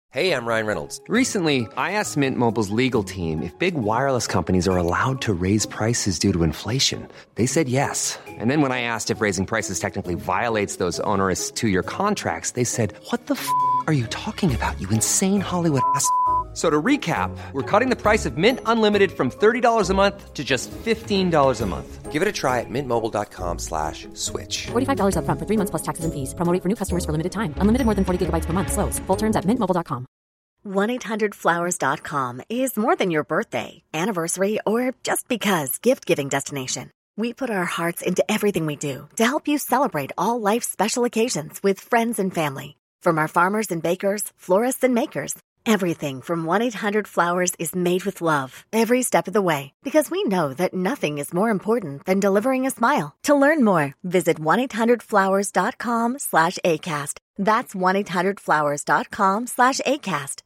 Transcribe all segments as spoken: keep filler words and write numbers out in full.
Hey, I'm Ryan Reynolds. Recently, I asked Mint Mobile's legal team if big wireless companies are allowed to raise prices due to inflation. They said yes. And then when I asked if raising prices technically violates those onerous two-year contracts, they said, what the f*** are you talking about, you insane Hollywood ass f- So to recap, we're cutting the price of Mint Unlimited from thirty dollars a month to just fifteen dollars a month. Give it a try at mintmobile.com slash switch. forty-five dollars up front for three months plus taxes and fees. Promo rate for new customers for limited time. Unlimited more than forty gigabytes per month. Slows full terms at mint mobile dot com. one eight hundred flowers dot com is more than your birthday, anniversary, or just because gift-giving destination. We put our hearts into everything we do to help you celebrate all life's special occasions with friends and family. From our farmers and bakers, florists and makers, everything from one eight hundred flowers is made with love every step of the way, because we know that nothing is more important than delivering a smile. To learn more, visit one eight hundred flowers dot com slash ACAST. That's one eight hundred flowers dot com slash ACAST.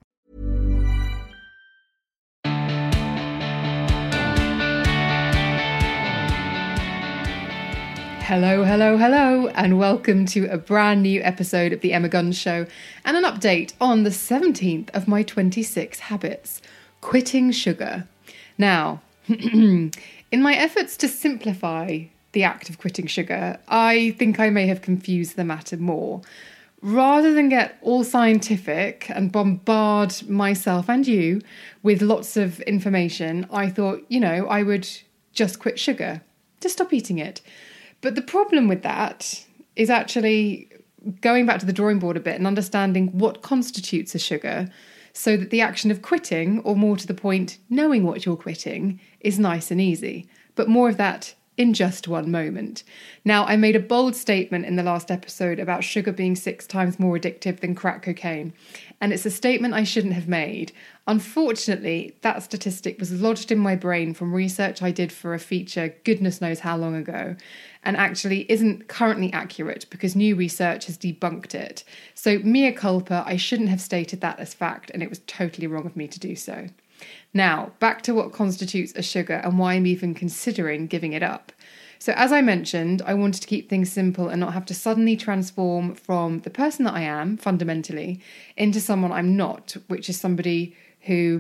Hello, hello, hello, and welcome to a brand new episode of The Emma Guns Show and an update on the seventeenth of my twenty-six habits, quitting sugar. Now, in my efforts to simplify the act of quitting sugar, I think I may have confused the matter more. Rather than get all scientific and bombard myself and you with lots of information, I thought, you know, I would just quit sugar, just stop eating it. But the problem with that is actually going back to the drawing board a bit and understanding what constitutes a sugar so that the action of quitting, or more to the point, knowing what you're quitting, is nice and easy. But more of that in just one moment. Now, I made a bold statement in the last episode about sugar being six times more addictive than crack cocaine, and it's a statement I shouldn't have made. Unfortunately, that statistic was lodged in my brain from research I did for a feature goodness knows how long ago, and actually isn't currently accurate because new research has debunked it. So mea culpa, I shouldn't have stated that as fact, and it was totally wrong of me to do so. Now, back to what constitutes a sugar and why I'm even considering giving it up. So as I mentioned, I wanted to keep things simple and not have to suddenly transform from the person that I am, fundamentally, into someone I'm not, which is somebody who,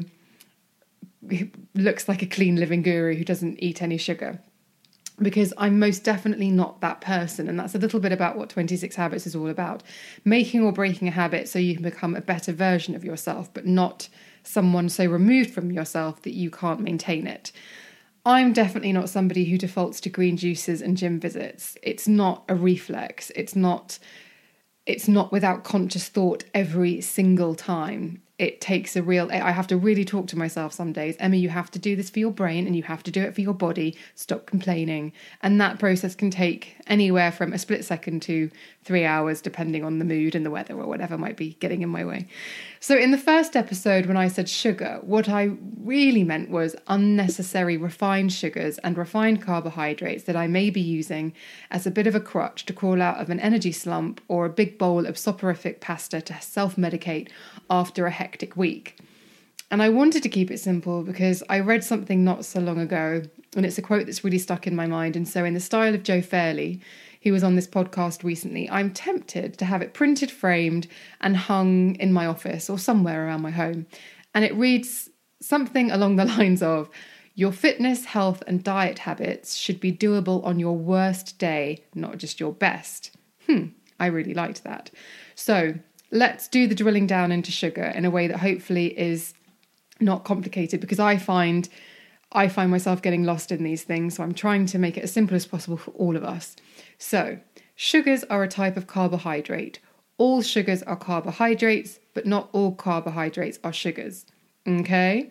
who looks like a clean living guru who doesn't eat any sugar. Because I'm most definitely not that person. And that's a little bit about what twenty-six Habits is all about. Making or breaking a habit so you can become a better version of yourself, but not someone so removed from yourself that you can't maintain it. I'm definitely not somebody who defaults to green juices and gym visits. It's not a reflex. It's not, it's not without conscious thought every single time. It takes a real, I have to really talk to myself some days. Emma, you have to do this for your brain and you have to do it for your body. Stop complaining. And that process can take anywhere from a split second to three hours, depending on the mood and the weather or whatever might be getting in my way. So in the first episode, when I said sugar, what I really meant was unnecessary refined sugars and refined carbohydrates that I may be using as a bit of a crutch to crawl out of an energy slump or a big bowl of soporific pasta to self-medicate after a hectic week. And I wanted to keep it simple because I read something not so long ago, and it's a quote that's really stuck in my mind. And so in the style of Joe Fairley, who was on this podcast recently, I'm tempted to have it printed, framed, and hung in my office or somewhere around my home. And it reads something along the lines of, your fitness, health, and diet habits should be doable on your worst day, not just your best. Hmm, I really liked that. So let's do the drilling down into sugar in a way that hopefully is not complicated, because I find I find myself getting lost in these things, so I'm trying to make it as simple as possible for all of us. So, sugars are a type of carbohydrate. All sugars are carbohydrates, but not all carbohydrates are sugars. Okay?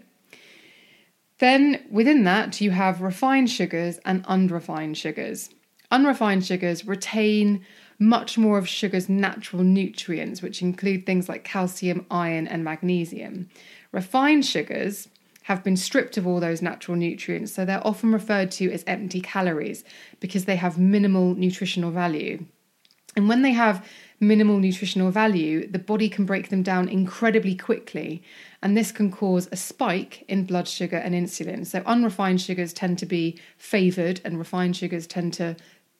Then, within that, you have refined sugars and unrefined sugars. Unrefined sugars retain much more of sugar's natural nutrients, which include things like calcium, iron, and magnesium. Refined sugars have been stripped of all those natural nutrients, so they're often referred to as empty calories because they have minimal nutritional value. And when they have minimal nutritional value, the body can break them down incredibly quickly, and this can cause a spike in blood sugar and insulin. So unrefined sugars tend to be favoured, and refined sugars tend to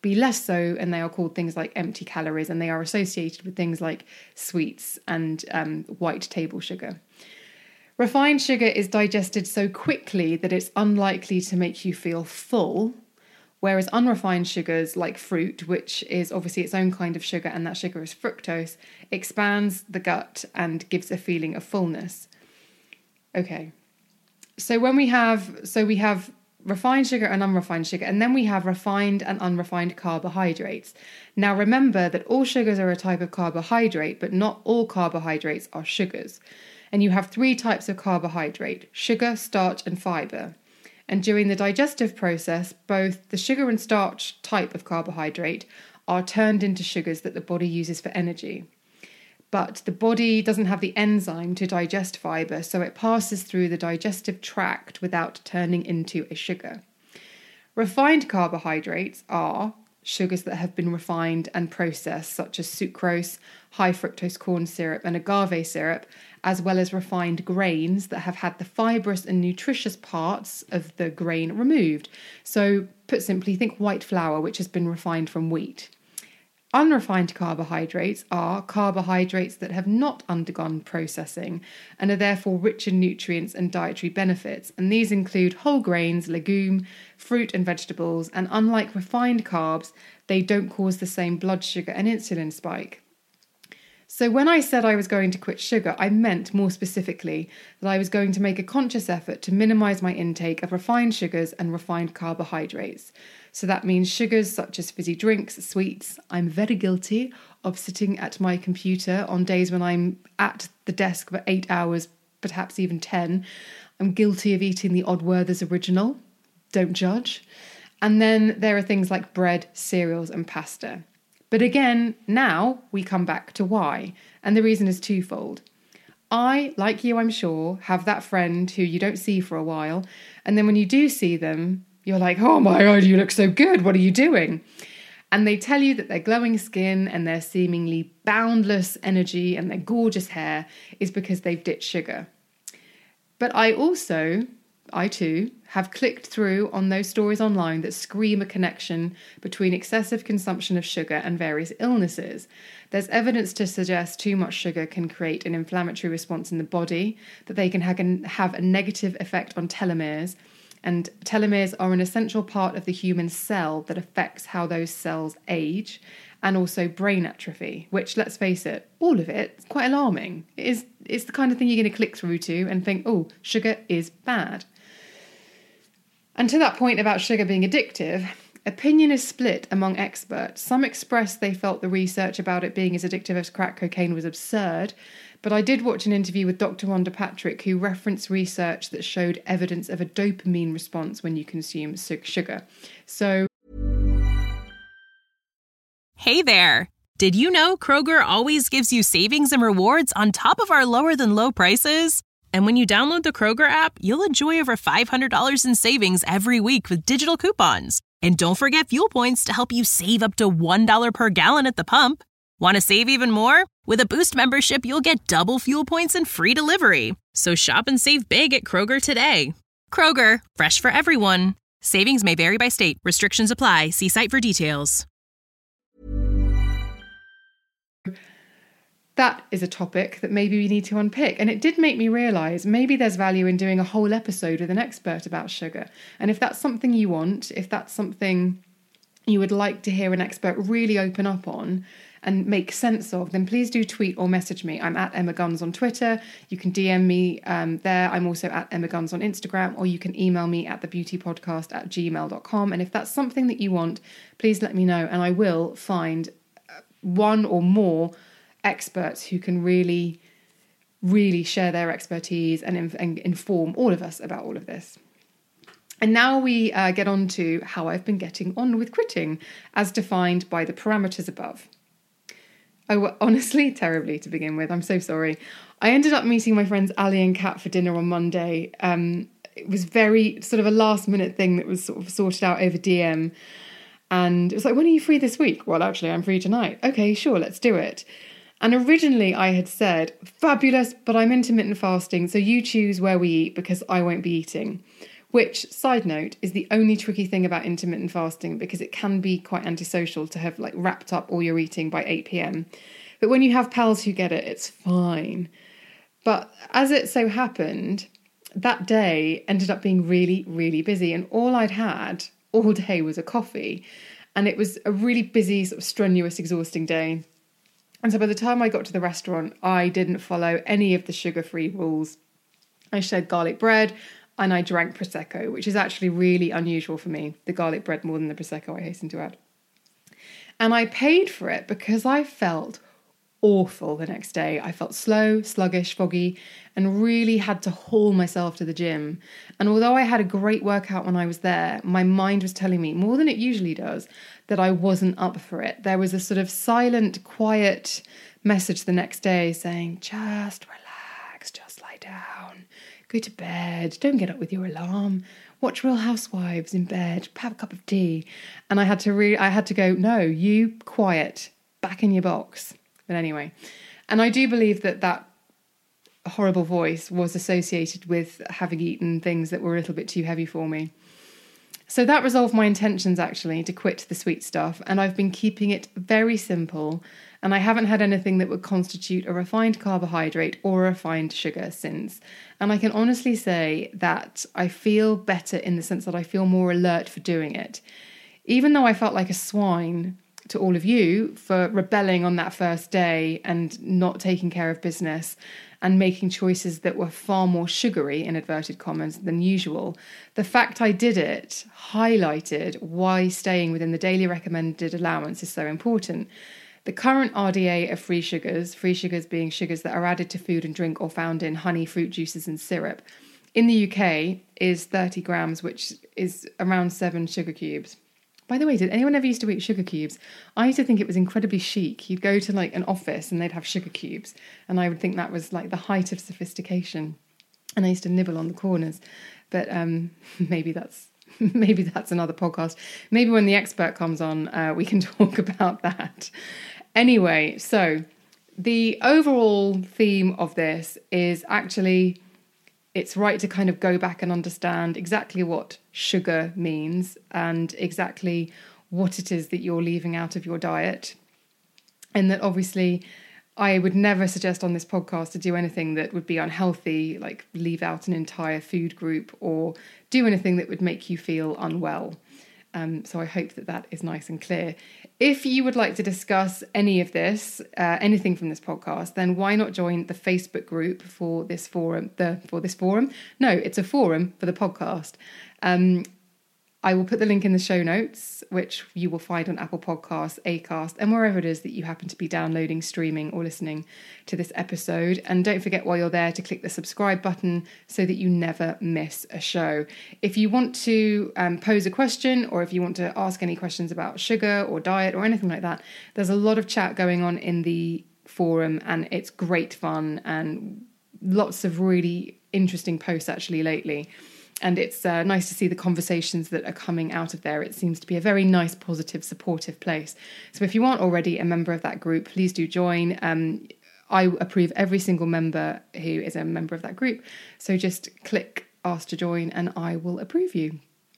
be less so, and they are called things like empty calories, and they are associated with things like sweets and um, white table sugar. Refined sugar is digested so quickly that it's unlikely to make you feel full, whereas unrefined sugars like fruit, which is obviously its own kind of sugar, and that sugar is fructose, expands the gut and gives a feeling of fullness. Okay, so when we have, so we have refined sugar and unrefined sugar, and then we have refined and unrefined carbohydrates. Now remember that all sugars are a type of carbohydrate, but not all carbohydrates are sugars. And you have three types of carbohydrate: sugar, starch, and fibre. And during the digestive process, both the sugar and starch type of carbohydrate are turned into sugars that the body uses for energy. But the body doesn't have the enzyme to digest fibre, so it passes through the digestive tract without turning into a sugar. Refined carbohydrates are sugars that have been refined and processed, such as sucrose, high fructose corn syrup, and agave syrup, as well as refined grains that have had the fibrous and nutritious parts of the grain removed. So, put simply, think white flour, which has been refined from wheat. Unrefined carbohydrates are carbohydrates that have not undergone processing and are therefore rich in nutrients and dietary benefits. And these include whole grains, legume, fruit and vegetables. And unlike refined carbs, they don't cause the same blood sugar and insulin spike. So when I said I was going to quit sugar, I meant more specifically that I was going to make a conscious effort to minimise my intake of refined sugars and refined carbohydrates. So that means sugars such as fizzy drinks, sweets. I'm very guilty of sitting at my computer on days when I'm at the desk for eight hours, perhaps even ten. I'm guilty of eating the odd Werther's original. Don't judge. And then there are things like bread, cereals and pasta. But again, now we come back to why. And the reason is twofold. I, like you, I'm sure, have that friend who you don't see for a while. And then when you do see them, you're like, oh my God, you look so good. What are you doing? And they tell you that their glowing skin and their seemingly boundless energy and their gorgeous hair is because they've ditched sugar. But I also, I too, have clicked through on those stories online that scream a connection between excessive consumption of sugar and various illnesses. There's evidence to suggest too much sugar can create an inflammatory response in the body, that they can have a negative effect on telomeres, and telomeres are an essential part of the human cell that affects how those cells age, and also brain atrophy, which, let's face it, all of it is quite alarming. It is, it's the kind of thing you're going to click through to and think, oh, sugar is bad. And to that point about sugar being addictive, opinion is split among experts. Some expressed they felt the research about it being as addictive as crack cocaine was absurd, but I did watch an interview with Doctor Wanda Patrick who referenced research that showed evidence of a dopamine response when you consume sugar. So, hey there! Did you know Kroger always gives you savings and rewards on top of our lower than low prices? And when you download the Kroger app, you'll enjoy over five hundred dollars in savings every week with digital coupons. And don't forget fuel points to help you save up to one dollar per gallon at the pump. Want to save even more? With a Boost membership, you'll get double fuel points and free delivery. So shop and save big at Kroger today. Kroger, fresh for everyone. Savings may vary by state. Restrictions apply. See site for details. That is a topic that maybe we need to unpick. And it did make me realise maybe there's value in doing a whole episode with an expert about sugar. And if that's something you want, if that's something you would like to hear an expert really open up on and make sense of, then please do tweet or message me. I'm at Emma Guns on Twitter. You can D M me um, there. I'm also at Emma Guns on Instagram, or you can email me at thebeautypodcast at gmail dot com. And if that's something that you want, please let me know. And I will find one or more experts who can really, really share their expertise and, inf- and inform all of us about all of this. And now we uh, get on to how I've been getting on with quitting, as defined by the parameters above. Oh, well, honestly, terribly to begin with. I'm so sorry. I ended up meeting my friends Ali and Kat for dinner on Monday. Um, it was very sort of a last minute thing that was sort of sorted out over D M. And it was like, when are you free this week? Well, actually, I'm free tonight. Okay, sure, let's do it. And originally I had said, fabulous, but I'm intermittent fasting, so you choose where we eat because I won't be eating. which, side note, is the only tricky thing about intermittent fasting, because it can be quite antisocial to have like wrapped up all your eating by eight p.m. But when you have pals who get it, it's fine. But as it so happened, that day ended up being really, really busy. And all I'd had all day was a coffee. And it was a really busy, sort of strenuous, exhausting day. And so by the time I got to the restaurant, I didn't follow any of the sugar-free rules. I shared garlic bread and I drank Prosecco, which is actually really unusual for me, the garlic bread more than the Prosecco, I hasten to add. And I paid for it because I felt awful the next day. I felt slow, sluggish, foggy, and really had to haul myself to the gym. And although I had a great workout when I was there, my mind was telling me, more than it usually does, that I wasn't up for it. There was a sort of silent, quiet message the next day saying, just relax, just lie down, go to bed, don't get up with your alarm, watch Real Housewives in bed, have a cup of tea. And I had to re- I had to go, no, you quiet, back in your box. But anyway, and I do believe that that horrible voice was associated with having eaten things that were a little bit too heavy for me. So that resolved my intentions, actually, to quit the sweet stuff, and I've been keeping it very simple, and I haven't had anything that would constitute a refined carbohydrate or a refined sugar since. And I can honestly say that I feel better in the sense that I feel more alert for doing it. Even though I felt like a swine to all of you for rebelling on that first day and not taking care of business and making choices that were far more sugary, in inverted commas, than usual, the fact I did it highlighted why staying within the daily recommended allowance is so important. The current R D A of free sugars, free sugars being sugars that are added to food and drink or found in honey, fruit juices and syrup, in the U K is thirty grams, which is around seven sugar cubes. By the way, did anyone ever used to eat sugar cubes? I used to think it was incredibly chic. You'd go to like an office and they'd have sugar cubes. And I would think that was like the height of sophistication. And I used to nibble on the corners. But um, maybe that's maybe that's another podcast. Maybe when the expert comes on, uh, we can talk about that. Anyway, so the overall theme of this is actually, it's right to kind of go back and understand exactly what sugar means and exactly what it is that you're leaving out of your diet. And that obviously I would never suggest on this podcast to do anything that would be unhealthy, like leave out an entire food group or do anything that would make you feel unwell. Um, so I hope that that is nice and clear. If you would like to discuss any of this, uh, anything from this podcast, then why not join the Facebook group for this forum? The for this forum? No, it's a forum for the podcast. Um, I will put the link in the show notes, which you will find on Apple Podcasts, Acast, and wherever it is that you happen to be downloading, streaming, or listening to this episode. And don't forget while you're there to click the subscribe button so that you never miss a show. If you want to um, pose a question, or if you want to ask any questions about sugar or diet or anything like that, there's a lot of chat going on in the forum, and it's great fun and lots of really interesting posts actually lately. And it's uh, nice to see the conversations that are coming out of there. It seems to be a very nice, positive, supportive place. So if you aren't already a member of that group, please do join. Um, I approve every single member who is a member of that group. So just click ask to join and I will approve you.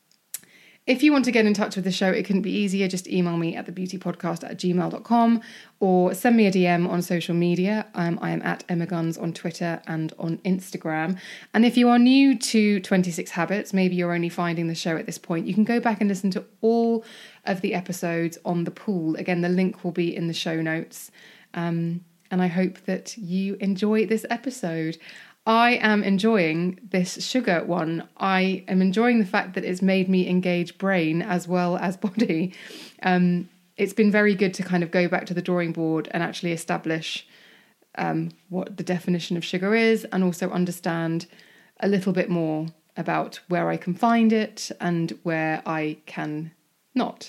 If you want to get in touch with the show, it couldn't be easier. Just email me at the beauty podcast at gmail dot com or send me a D M on social media. Um, I am at Emma Guns on Twitter and on Instagram. And if you are new to twenty-six Habits, maybe you're only finding the show at this point, you can go back and listen to all of the episodes on the pool. Again, the link will be in the show notes. Um, and I hope that you enjoy this episode. I am enjoying this sugar one. I am enjoying the fact that it's made me engage brain as well as body. Um, it's been very good to kind of go back to the drawing board and actually establish um, what the definition of sugar is and also understand a little bit more about where I can find it and where I can not.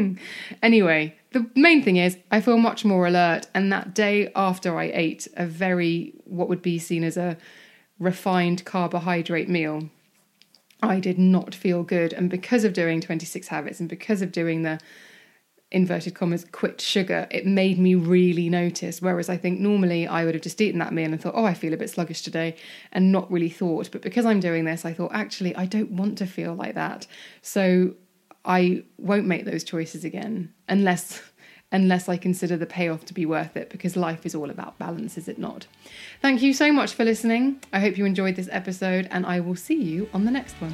Anyway, the main thing is I feel much more alert, and that day after I ate a very, what would be seen as a refined carbohydrate meal, I did not feel good. And because of doing twenty-six Habits and because of doing the inverted commas, quit sugar, it made me really notice. Whereas I think normally I would have just eaten that meal and thought, oh, I feel a bit sluggish today, and not really thought. But because I'm doing this, I thought, actually, I don't want to feel like that. So I won't make those choices again unless... unless I consider the payoff to be worth it, because life is all about balance, is it not? Thank you so much for listening. I hope you enjoyed this episode, and I will see you on the next one.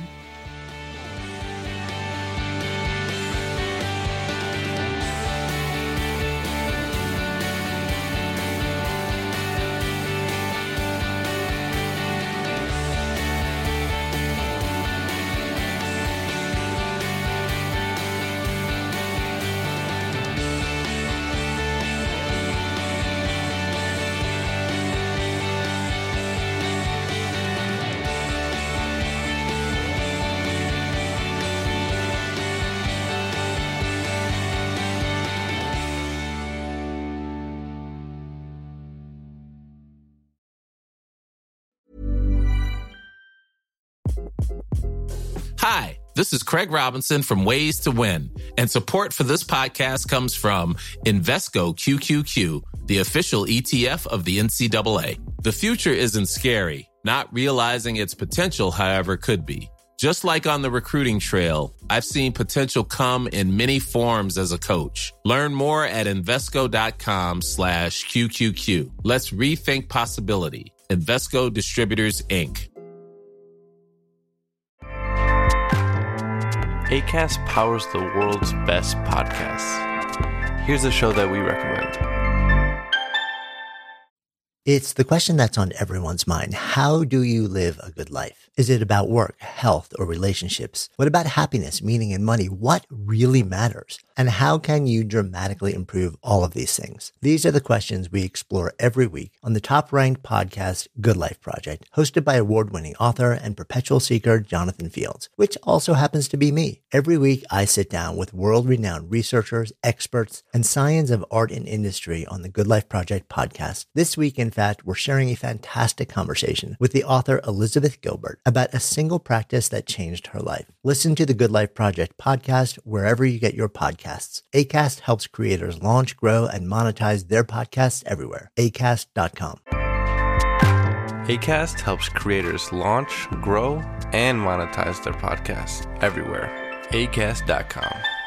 Hi, this is Craig Robinson from Ways to Win, and support for this podcast comes from Invesco Q Q Q, the official E T F of the N C double A. The future isn't scary. Not realizing its potential, however, could be. Just like on the recruiting trail, I've seen potential come in many forms as a coach. Learn more at Invesco.com slash QQQ. Let's rethink possibility. Invesco Distributors, Incorporated. Acast powers the world's best podcasts. Here's a show that we recommend. It's the question that's on everyone's mind. How do you live a good life? Is it about work, health, or relationships? What about happiness, meaning, and money? What really matters? And how can you dramatically improve all of these things? These are the questions we explore every week on the top-ranked podcast, Good Life Project, hosted by award-winning author and perpetual seeker Jonathan Fields, which also happens to be me. Every week, I sit down with world-renowned researchers, experts, and science of art and industry on the Good Life Project podcast. This week, in fact, we're sharing a fantastic conversation with the author Elizabeth Gilbert about a single practice that changed her life. Listen to the Good Life Project podcast wherever you get your podcasts. Acast helps creators launch, grow, and monetize their podcasts everywhere. Acast dot com. Acast helps creators launch, grow, and monetize their podcasts everywhere. Acast dot com.